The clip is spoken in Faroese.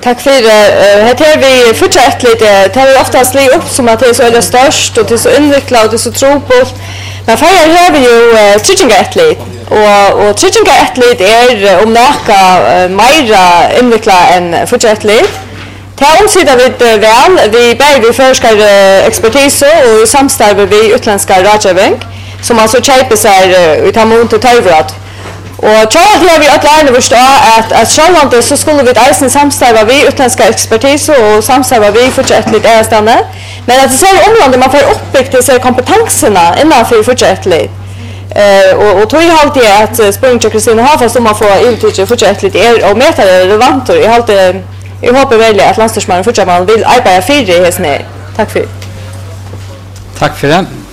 Tack för det. Här vi fortsätter lite. Det är oftast lite upp som att det är så störst och det är så invecklat och det är så tropult. Men här har vi ju tryggingatlet. Och tryggingatlet är om några mera invecklat än fortsättligt. Det här omsider vi väl. Vi bär forskar expertis och samstarver vi utländska rådgivning som alltså köper sig utan mot och törvrat. Och tror jag vi att lära oss att självande så skulle vi eisen samstarva vi utländska expertis och samstarva vi fortsättligt ärstande. Men att det ser områden man får uppbyggt dessa kompetenserna innanför fortsättligt. Och tror jag alltid att Springcheck Kristina har fast om man får uttrycka fortsättligt är och mäta relevanter. Jag hoppas väl att landstingsmannen fortsätter man vill arbeta för det här. Tack för det. Tack för det.